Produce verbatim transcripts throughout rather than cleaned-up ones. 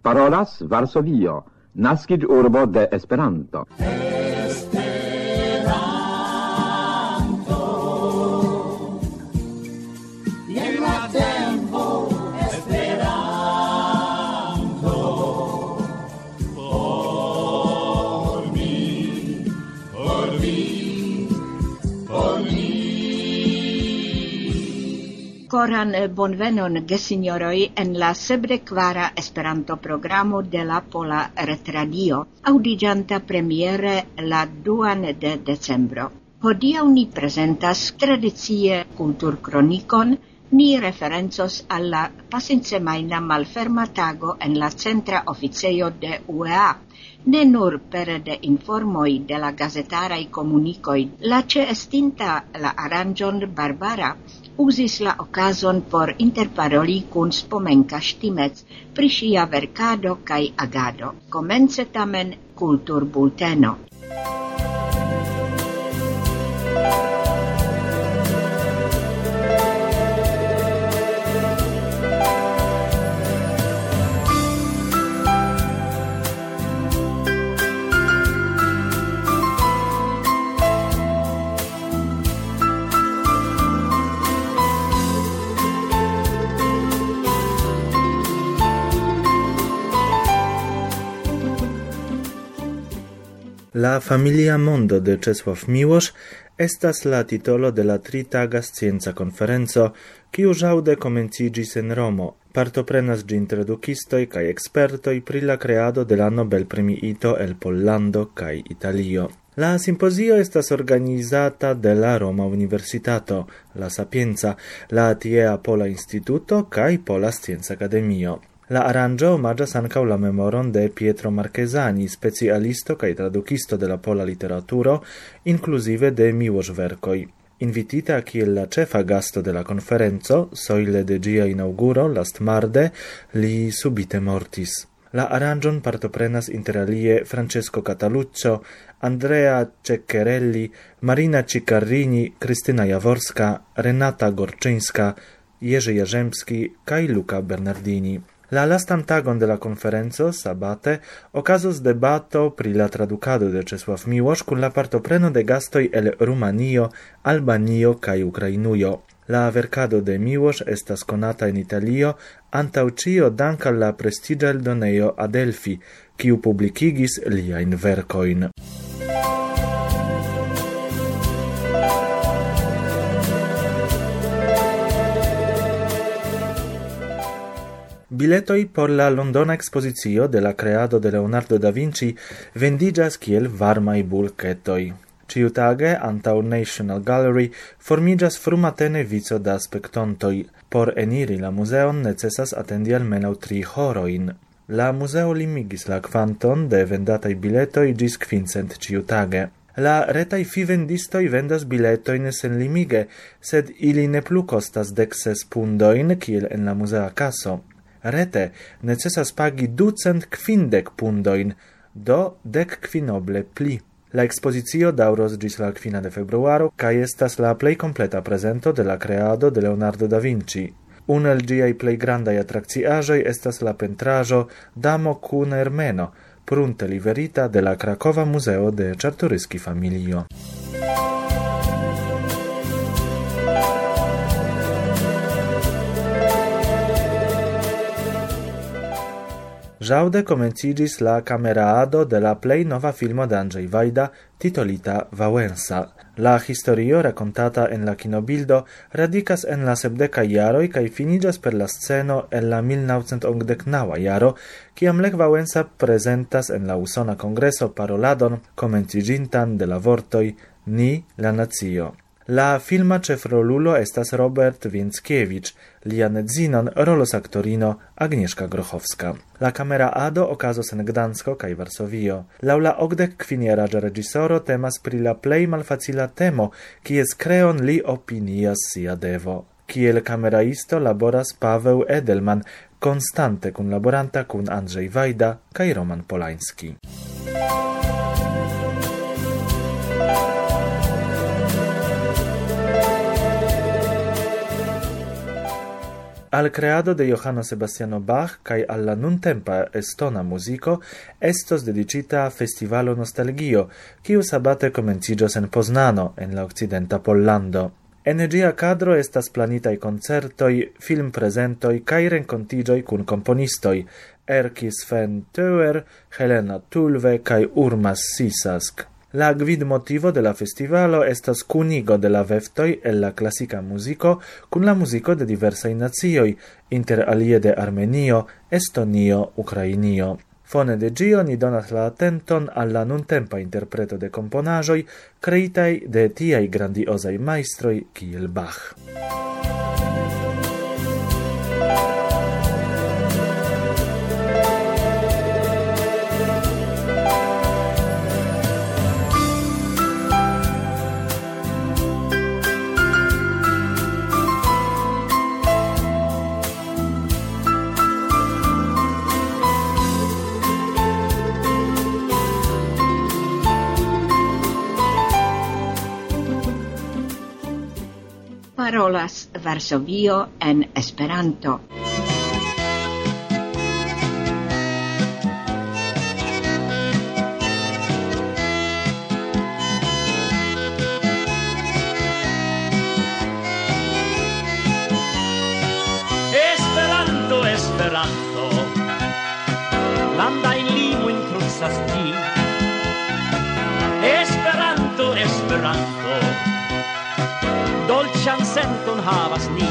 Parolas Varsovio, naskiĝurbo de Esperanto. Koran bonvenon gesignoroj en la sepdekvara Esperanto-programo de la Pola Retradio, aŭdiĝanta premiere la duan de decembro. Hodiaŭ ni prezentas tradicie kulturkronikon, ni referencos al la pasinsemajna malferma tago en la centra oficejo de U E A, ne nur pere de informoj de la gazetaraj komunikoj, la ĉeestinta la aranĝon Barbara uzis la okazon por interparoli kun Spomenka Štimec pri ŝia verkado kaj agado. Komence tamen kulturbulteno. La familia mondo de Czesław Miłosz estas la titolo de la tritaga scienca konferenco, kiu ĵaŭde komenciĝis en Romo. Partoprenas ĝin tradukistoj kaj ekspertoj pri la kreado de la Nobelpremiito el Pollando kaj Italio. La simpozio estas organizata de la Roma Universitato, la Sapienza, la tiea Pola Instituto kaj Pola Scienca Akademio. La aranĝo omaĝas ankaŭ la memoron de Pietro Marchesani, specialisto kaj tradukisto de la pola literaturo, inkluzive de Miłosz-verkoj. Invitita kiel la ĉefa gasto de la konferenco, sojle de ĝia inaŭguro lastmarde, li subite mortis. La aranĝon partoprenas interalie Francesco Cataluccio, Andrea Ceccherelli, Marina Ciccarrini, Krystyna Jaworska, Renata Gorczyńska, Jerzy Jarzębski kaj Luca Bernardini. La lastan tagon de la konferenco, sabate, okazos debato pri la tradukado de Czesław Miłosz kun la partopreno de gastoj el Rumanio, Albanio kaj Ukrainujo. La verkado de Miłosz estas konata en Italio antaŭ ĉio dank al la prestiĝa eldonejo Adelphi, kiu publikigis liajn verkojn. Biletoj por la Londona ekspozicio de la kreado de Leonardo da Vinci vendiĝas kiel varmaj bulketoj. Ĉiutage antaŭ National Gallery formiĝas frumatene vico da spektontoj. Por eniri la muzeon necesas atendi almenaŭ tri horojn. La muzeo limigis la kvanton de vendataj biletoj ĝis kvincent ĉiutage. La retaj fivendistoj vendas biletojn senlimige, sed ili ne plu kostas dek ses pundojn kiel en la muzea kaso. Rete necesas pagi ducent kvindek pundojn, do dek kvinoble pli. La ekspozicio daŭros ĝis la kvina de februaro kaj estas la plej kompleta prezento de la kreado de Leonardo da Vinci. Unu el ĝiaj plej grandaj atrakciaĵoj estas la pentraĵo Damo kun Ermeno, prunte liverita de la Krakova Muzeo de Czartoryski familio. Ĵaŭde komenciĝis la kameraado de la plej nova filmo de Andrzej Wajda, titolita Wałęsa. La historio rakontata en la kinobildo radikas en la sepdekaj jaroj kaj finiĝas per la sceno en la mil naŭcent okdek naŭa jaro, kiam Lech Wałęsa prezentas en la usona kongreso paroladon komenciĝintan de la vortoj Ni la nacio. La filma ĉefrolulo estas Robert Więckiewicz, lia nedzinon rolos aktorino Agnieszka Grochowska. La kameraado okazos en Gdansko kaj Varsovio. Laŭ la okdek kvinjaraĝa reĝisoro temas pri la plej malfacila temo, kies kreon li opinias sia devo. Kiel kameraisto laboras Paweł Edelman, konstante kunlaboranta kun Andrzej Wajda kaj Roman Polański. Al creado de Johanno Sebastiano Bach kaj al la nuntempa estona muziko estos dedicita Festivalo Nostalgio, kiu sabate komenciĝos en Poznano, en la okcidenta Pollando. En ĝia kadro estas planitaj koncertoj, filmprezentoj kaj renkontiĝoj kun komponistoj Erkki Sven Teuer, Helena Tulve kaj Urmas Sisask. La gvidmotivo de la festivalo estas kunigo de la veftoj el la klasika muziko kun la muziko de diversaj nacioj, inter alie de Armenio, Estonio, Ukrainio. Fone de gio ni donas la atenton al la nuntempa interpreto de komponaĵoj kreitaj de tiaj grandiozaj majstroj kiel Bach. Parolas Varsovio en Esperanto. Esperanto, Esperanto, landajn limojn krucas ti. Esperanto, Esperanto, dolĉan senton havas ni.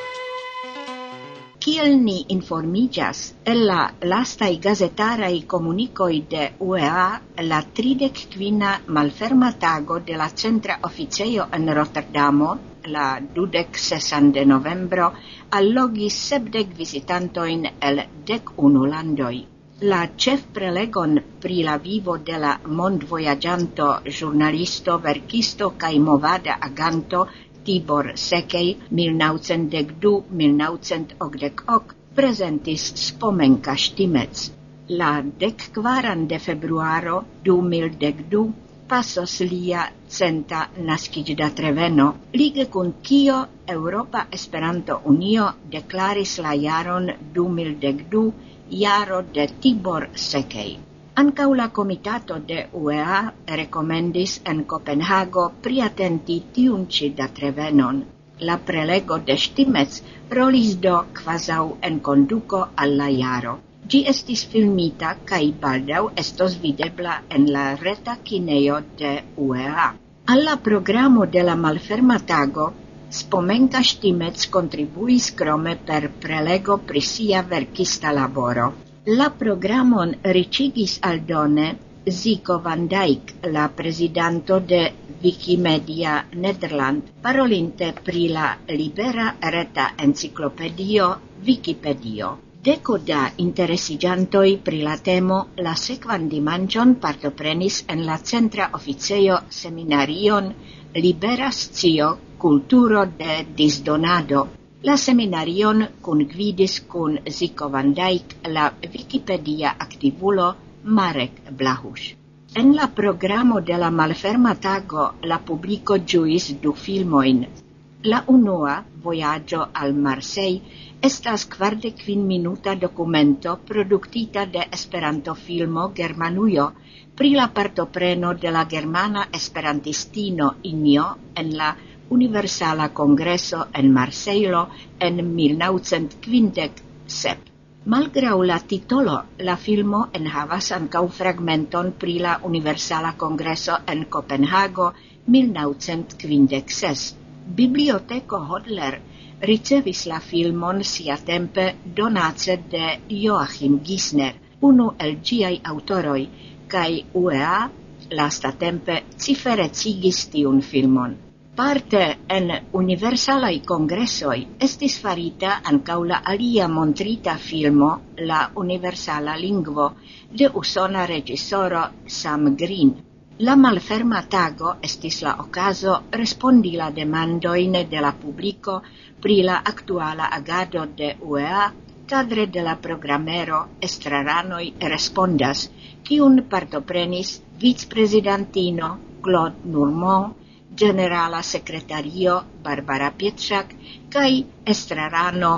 Kiel ni informiĝas el la lastaj gazetaraj komunikoj de U E A, la tridek kvina malferma tago de la centra oficejo en Rotterdamo, la dudek sesan de novembro, allogis sepdek vizitantojn el dek unu landoj. La ĉefprelegon pri la vivo de la mondvojaĝanto, ĵurnalisto, verkisto kaj movada aganto Tibor Sekej mil naŭcent dek du - mil naŭcent okdek ok prezentis Spomenka Ŝtimec. La dekkvaran de februaro du mil dek du pasos lia centa naskiĝdatreveno, lige kun kio Eŭropa Esperanto-Unio deklaris la jaron du mil dek du jaro de Tibor Sekej. Ankaŭ la komitato de U E A rekomendis en Kopenhago priatenti tiun ĉi datrevenon. La prelego de Ŝtimec rolis do kvazaŭ enkonduko al la jaro. Ĝi estis filmita kaj baldaŭ estos videbla en la reta kinejo de U E A. Al la programo de la malferma tago Spomenka Ŝtimec kontribuis krome per prelego pri sia verkista laboro. La programon riĉigis aldone Zico van Dijk, la prezidanto de Wikimedia Nederland, parolinte pri la libera reta enciklopedio Wikipedio. Deko da interesiĝantoj pri la temo la sekvan dimanĉon partoprenis en la centra oficejo seminarion Libera Scio, kulturo de disdonado. La seminarion kungvidis kun Zico van Dijk la Wikipedia aktivulo Marek Blahuš. En la programo de la malferma tago la publiko ĝuis du filmojn. La unua, Vojaĝo al Marseille, estas kvardek-kvin-minuta dokumento produktita de Esperanto-filmo Germanujo pri la partopreno de la germana esperantistino Injo en la Universala Kongreso en Marsejlo en mil naŭcent kvindek sep. Malgraŭ la titolo, la filmo enhavas ankaŭ fragmenton pri la Universala Kongreso en Kopenhago mil naŭcent kvindek ses. Biblioteko Hodler ricevis la filmon siatempe donace de Joachim Gisner, unu el ĝiaj aŭtoroj, kaj U E A lastatempe ciferecigis tiun filmon. Parte en universalaj kongresoj estis farita ankaŭ la alia montrita filmo La Universala Lingvo de usona reĝisoro Sam Green. La malferma tago estis la okazo respondi la demandojn de la publiko pri la aktuala agado de U E A kadre de la programero Estraranoj respondas, kiun partoprenis vicprezidantino Claude Normand, generala sekretario Barbara Pietrzak kaj estrarano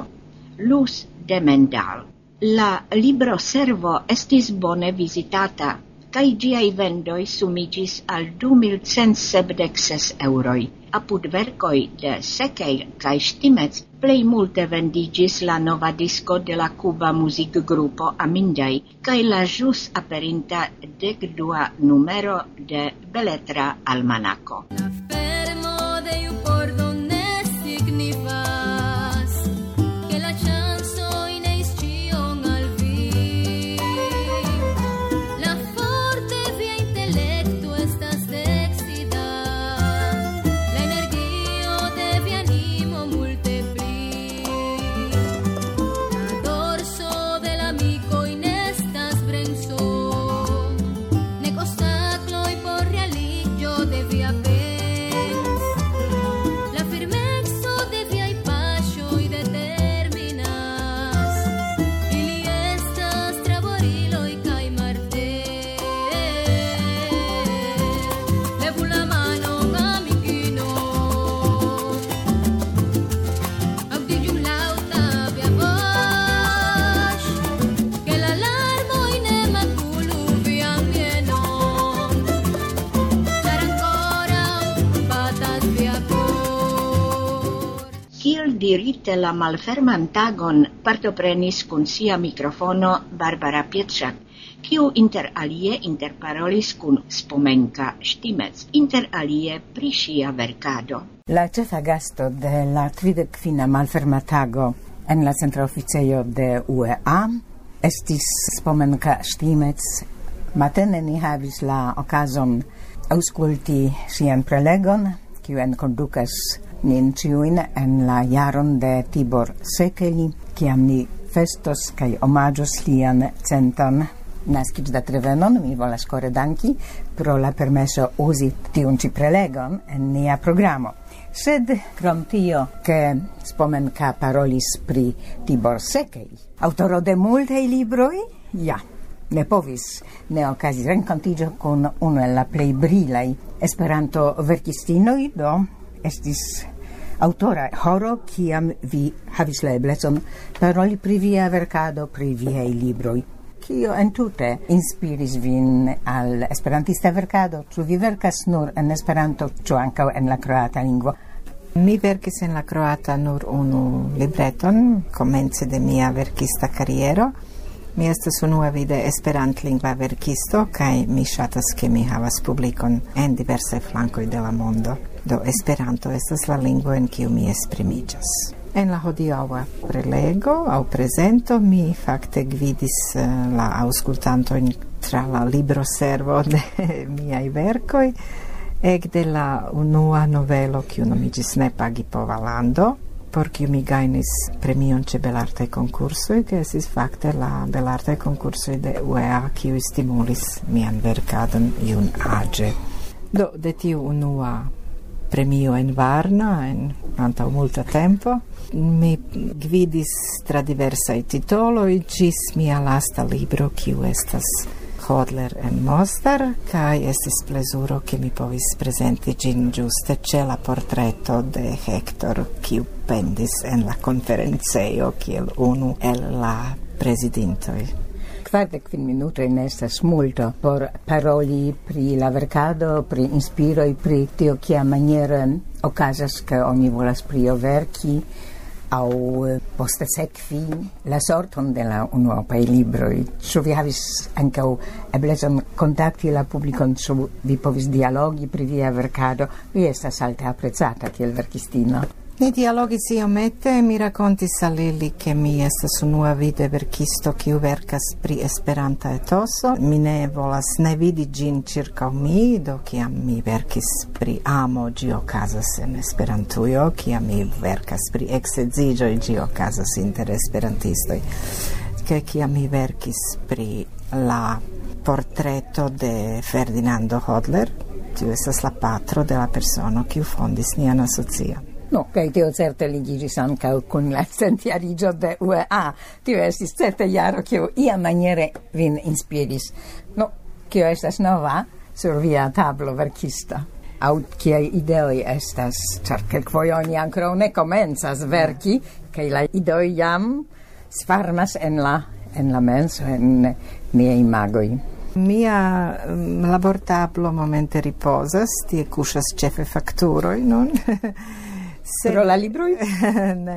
Luz de Mendal. La libro servo estis bone visitata, kai giai vendoi sumigis al du mil cent sepdek ses euroi. Apud verkoi de Sekej kai Štimec plej multe vendigis la nova disco de la cuba muzikgrupo Amindaj kai la ĵus aperinta dekdua numero de Beletra Almanako. Dirite la malferman tagon partoprenis kun sia mikrofono Barbara Pietrzak, kiu inter alie interparolis kun Spomenka Štimec, inter alie pri ŝia verkado. La ĉefa gasto de la tridekfina malferma tago en la centra oficejo de U E A estis Spomenka Štimec. Matene ni havis la okazon aŭskulti ŝian prelegon, kiu enkondukas nin ciuin en la jaron de Tibor Sekeli, kiam ni festos kaj omaĝos lian centan naskiĝdatrevenon. Mi volas kore danki pro la permeso uzi tiun ĉi prelegon en nia programo. Sed krom tio, ke Spomenka parolis pri Tibor Sekeli, aŭtoro de multaj libroj, ja, ne povis ne okazi renkontiĝo kun unu el la plej brilaj Esperanto-verkistinoj, do estis autora horo kiam vi havis la eblecon paroli pri via verkado, pri viaj libroj. Kio entute inspiris vin al esperantista verkado? Ĉu vi verkas nur en Esperanto, ĉu ankaŭ en la kroata lingvo? Mi verkis en la kroata nur unu libreton, komence de mia verkista kariero. Mi estas unuavide esperantlingva verkisto kaj mi ŝatas ke mi havas publikon en diversaj flankoj de la mondo. Do Esperanto estas la lingvo en kiu mi esprimiĝas. En la hodiaŭa prelego aŭ prezento mi fakte gvidis uh, la aŭskultantojn tra la libroservo de miaj verkoj ekde la unua novelo kiu nomiĝis Ne pagipova lando, por kiu mi gajnis premion ĉe belartaj konkursoj, ke estis fakte la belartaj konkursoj de U E A kiuj stimulis mian verkadon junaĝe. Do de tiu unua premio en Varna en antaŭ multa tempo mi gvidis tra diversaj titoloj ĝis mia lasta libro, kiu estas Hodler en Mostar, kaj estis plezuro ke mi povis prezenti ĝin ĝuste ĉe la portreto de Hector, kiu pendis en la konferencejo kiel unu el la prezidintoj. Kvardek kvin minutoj ne estas multo por paroli pri la verkado, pri inspiroj, pri tio kiamaniere okazas ke oni volas prio verki aŭ poste sekvi la sorton de la unuopaj libroj. Ĉu vi havis ankaŭ eblecon kontakti la publikon, ĉu vi povis dialogi pri via verkado? Vi estas alte aprezata kiel verkistino. Ni dialogis iomete, mi rakontis al ili ke mi estas unuavide verkisto kiu verkas pri Esperanta etoso. Mi ne volas ne vidi ĝin ĉirkaŭ mi, do kiam mi verkis pri amo, ĝi okazas en Esperantujo, kiam mi verkas pri eksedziĝoj, ĝi okazas inter esperantistoj. Ke kiam mi verkis pri la portreto de Ferdinando Hodler, tiu estas la patro de la persono kiu fondis nian asocion. No, kaj tio certe ligiĝis ankaŭ kun la centjariĝo de U E A. Tio estis certe jaro kiu iamaniere vin inspiris. No, kio estas nova sur via tablo verkista? aŭ kiaj ideoj estas, ĉar kelkfoje oni ankoraŭ ne komencas verki, kaj la ideoj jam svarmas en la en la menso, en miaj imagoj. Mia um, labortablo momente riposas, tie kuŝas ĉefe fakturoj nun. Se... Pro la libroj? Ne.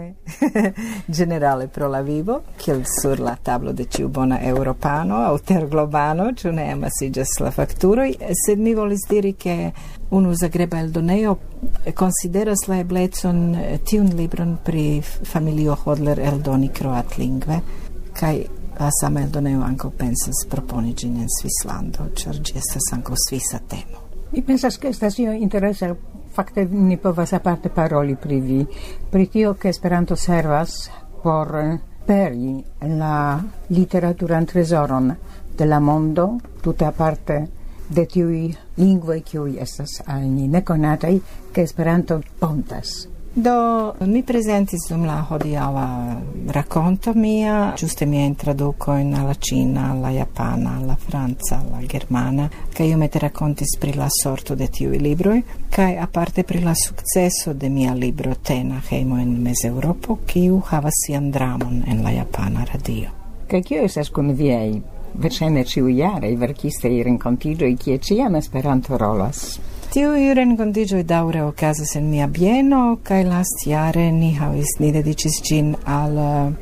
Generale pro la vivo, kiel sur la tablo de ĉiu bona eŭropano aŭ terglobano, ĉu ne amasiĝas la fakturoj, sed mi volis diri ke unu zagreba eldonejo konsideras la eblecon tiun libron pri familio Hodler eldoni kroatlingve, kaj la sama eldonejo ankaŭ pensas proponi ĝin en Svislando, ĉar ĝi estas ankaŭ svisa temo. Mi pensas ke estas io interesa. Fakte ni povas aparte paroli pri vi, pri tio ke Esperanto servas por peri la literaturan trezoron de la mondo, tute aparte de tiuj lingvoj kiuj estas al ni nekonataj, ke Esperanto pontas. Do, mi prezentis dum la hodiaŭa rakonto mia, ĝuste miajn tradukojn al la ĉina, al la japana, al la franca, al la germana, kaj iomete rakontis pri la sorto de tiuj libroj, kaj aparte pri la sukceso de mia libro Tena hejmo en Mezeŭropo, kiu havas sian dramon en la japana radio. Kaj kio estas kun viaj verŝajne ĉiujaraj verkistaj renkontiĝoj, kie ĉiam Esperanto rolas? Tiuj renkontiĝoj daŭre okazas en mia bieno, kaj lastjare ni havis ni dediĉis ĝin al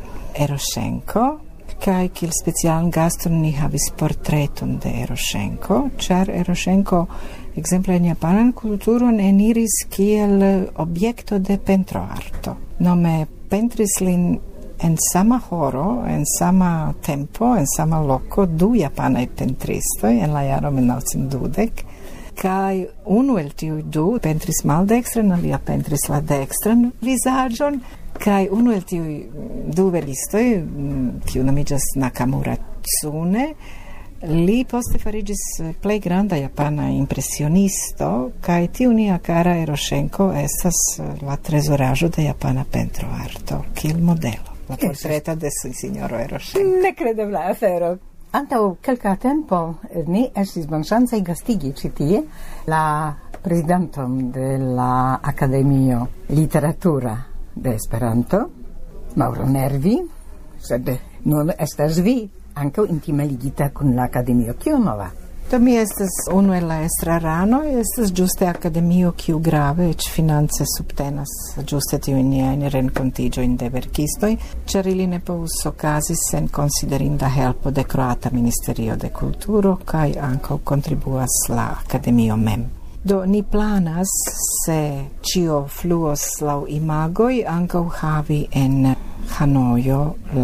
Eroŝenko, kaj kiel specialan gaston ni havis portreton de Eroŝenko, ĉar Eroŝenko ekzemple en japanan kulturon eniris kiel objekto de pentroarto. Nome pentris lin en sama horo, en sama tempo, en sama loko du japanaj pentristoj en la jaro mil novcent dudek. Kaj unu el tiuj du pentris maldekstren, alia pentris la dekstran vizaĝon, kaj unu el tiuj du verkistoj, kiu nomiĝas Nakamura Tsune, li poste fariĝis plej granda japana impresionisto, kaj tiu nia kara Eroŝenko estas la trezoraĵo de japana pentroarto, kiel modelo. La portreto de sinjoro Eroŝenko. Nekredebla afero. Antaŭ kelka tempo ni estis bonŝancaj gastigi ĉi tie la prezidanton de la Akademio Literatura de Esperanto, Mauro Nervi, sed nun estas vi ankaŭ intime ligita kun la Akademio. Kio nova? Do mi estas unu el la estrarano, estas ĝuste akademio kiu grave eĉ finance subtenas ĝuste tiujn niajn renkontiĝojn de verkistoj, ĉar ili ne povus okazi sen konsiderinda helpo de kroata Ministerio de Kulturo kaj ankaŭ kontribuas la akademio mem. Do ni planas, se ĉio fluos laŭ imagoj, ankaŭ havi en Hanojo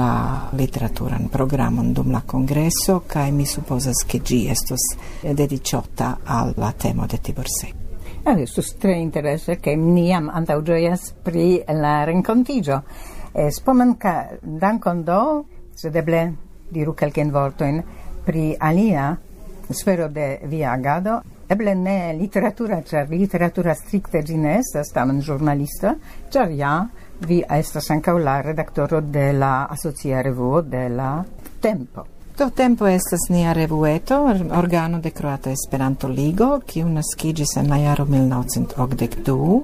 la literaturan programon dum la kongreso, kaj mi supozas ke ĝi estos dediĉota al la temo de Tiborcet. Estus tre interese, ke ni jam antaŭĝojas pri la renkontiĝo. Spomenka dankon do, sed eble diru kelkajn vortojn pri alia sfero de via agado. Eble ne literatura, ĉar literatura strikte ĝi ne estas, tamen ĵurnalista, ĉar ja vi estas ankaŭ la redaktoro de la asocia revuo de la Tempo. Do Tempo estas nia revueto, organo de Kroata Esperanto Ligo, kiu naskiĝis en la jaro mil novcent okdek du,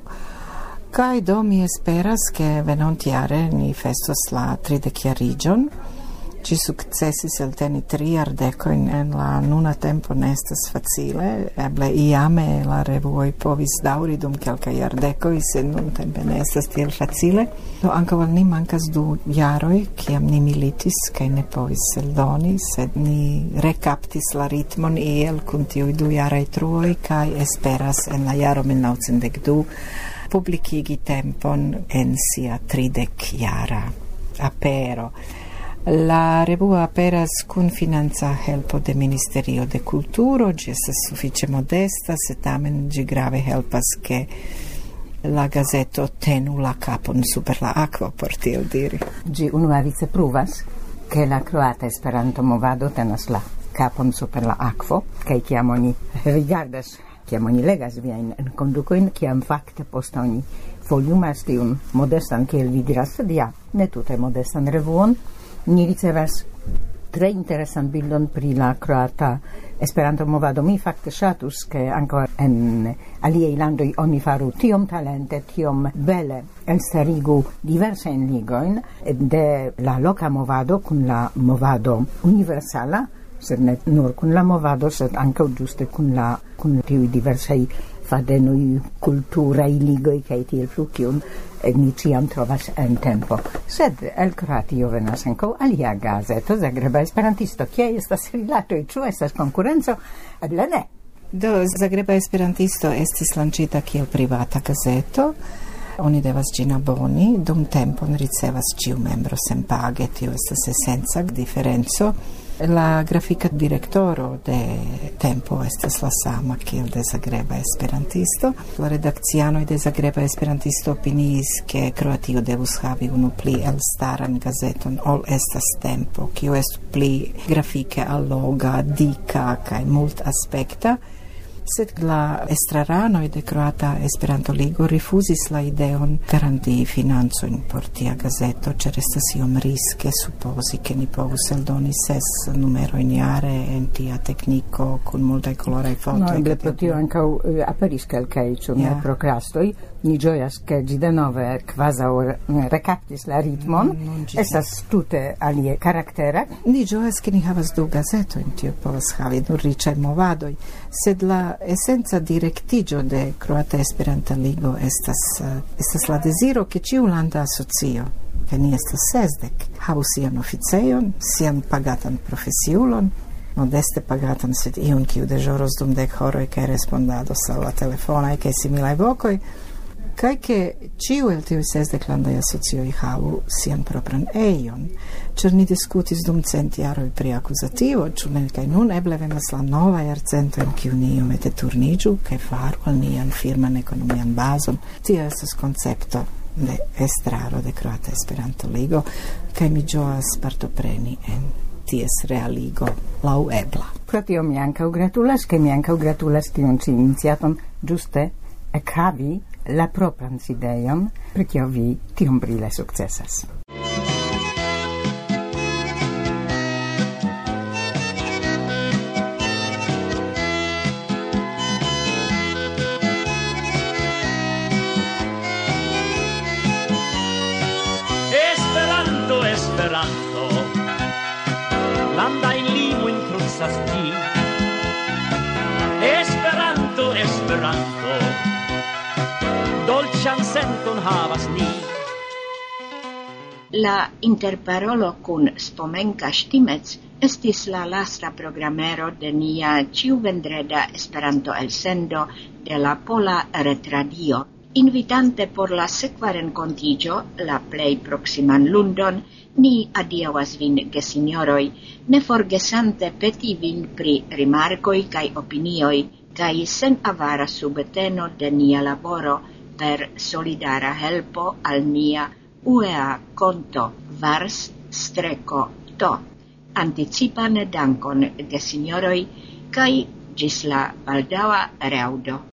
kaj do mi esperas, ke venontjare ni festos la tridekjariĝon. Ci sukcesis elteni tri jardekojn en la nuna tempo ne estas facile, eble iame la revuoj povis daŭri dum kelkaj jardekoj, sed nuntempe ne estas tiel facile. Do ankaŭ al ni mankas du jaroj, kiam ni militis kaj ne povis eldoni, sed ni rekaptis la ritmon iel kun tiuj du jaraj truoj kaj esperas en la jaro mil novcent dek du publikigi Tempon en sia tridekjara apero. La revuo aperas kun financa helpo de Ministerio de Kulturo, ĝi estas sufiĉe modesta, sed tamen ĝi grave helpas ke la gazeto tenu la kapon super la akvo, por tiel diri. Ĝi unuavice pruvas, ke la kroata Esperanto-movado tenas la kapon super la akvo, kaj kiam oni rigardas, kiam oni legas viajn kondukojn, kiam fakte poste oni foliumas tiun modestan, kiel vi diras, sed ja, ne tute modestan revuon, ni ricevas tre interesan bildon pri la kroata Esperanto movado mi fakte ŝatus, ke ankaŭ en aliaj landoj oni faru tiom talente, tiom bele elstarigu diversajn ligojn de la loka movado kun la movado universala, sed ne nur kun la movado, sed ankaŭ ĝuste kun la kun tiuj diversaj fadenoj kulturaj ligoj kaj tiel plu, kiun ni ciam trovas en tempo. Sed el Kroatio venas ankaŭ alia gazeto, Zagreba Esperantisto. Kie estas rilatoj? Ĉu estas konkurenco? Eble ne. Do Zagreba Esperantisto estis lanĉita kiel privata gazeto. Oni devas ĝin aboni, dum tempon ricevas ĉiu membro senpage, tio estas esenca diferenco. La grafika direktoro de Tempo estas la sama kiel de Zagreba Esperantisto. La redakcianoj de Zagreba Esperantisto opiniis, ke Kroatio devus havi unu pli elstaran gazeton ol estas Tempo, kiu estu pli grafike alloga, dika kaj multaspekta. Sed la estraranoj de Kroata Esperanto Ligo rifuzis la ideon garantii financojn por tia gazeto, ĉar estas iom riske supozi, ke ni povus eldoni ses numerojn jare en tia tekniko kun multaj koloraj fotoj. No, eble pro tio ankaŭ uh, aperis kelkaj, ĉu ne, prokrastoj. Ni ĝojas, ke ĝi denove kvazaŭ rekaptis la ritmon. Mm, estas tute alie karaktera. Ni ĝojas, ke ni havas du gazetojn, tio povas havi nur riĉaj movadoj, sed la esenca direktiĝo de Kroata Esperanta Ligo estas, uh, estas la deziro, ke ĉiu landa asocio, ke ni estas sesdek, havu sian oficejon, sian pagatan profesiulon, modeste pagatan, sed iun kiu deĵoros dum dek horoj kaj respondados al la telefonaj kaj similaj vokoj, kaj ke ĉiu el tiuj sesdek landaj asocioj havu sian propran ejon, ĉar ni diskutis dum cent jaroj pri akuzativo, ĉu ne, kaj nun eble venas la nova jarcento, en kiu ni iomete turniĝu kaj faru al nian firman ekonomian bazon. Tio estas koncepto de estraro de Kroata Esperanto Ligo, kaj mi ĝojas partopreni en ties realigo laŭebla. Pro tio mi ankaŭ gratulas, kaj mi ankaŭ gratulas tiun ĉi iniciaton ĝuste ekhavi la propran sidejon, pri kio vi tiom brile sukcesas. Esperanto, Esperanto, landajn limojn krucas ĝi. Esperanto, Esperanto, dolĉan senton havas ni. La interparolo kun Spomenka Štimec estis la lasta programero de nia ĉiuvendreda Esperanto-elsendo de la Pola Retradio. Invitante por la sekva renkontiĝo, la plej proksiman lundon, ni adiaŭas vin, gesinjoroj, ne forgesante peti vin pri rimarkoj kaj opinioj, kaj senavara subteno de nia laboro per solidara helpo al nia U E A konto vars-to. Anticipan dankon, gesinjoroj, kaj ĝis la baldaŭa reaŭdo.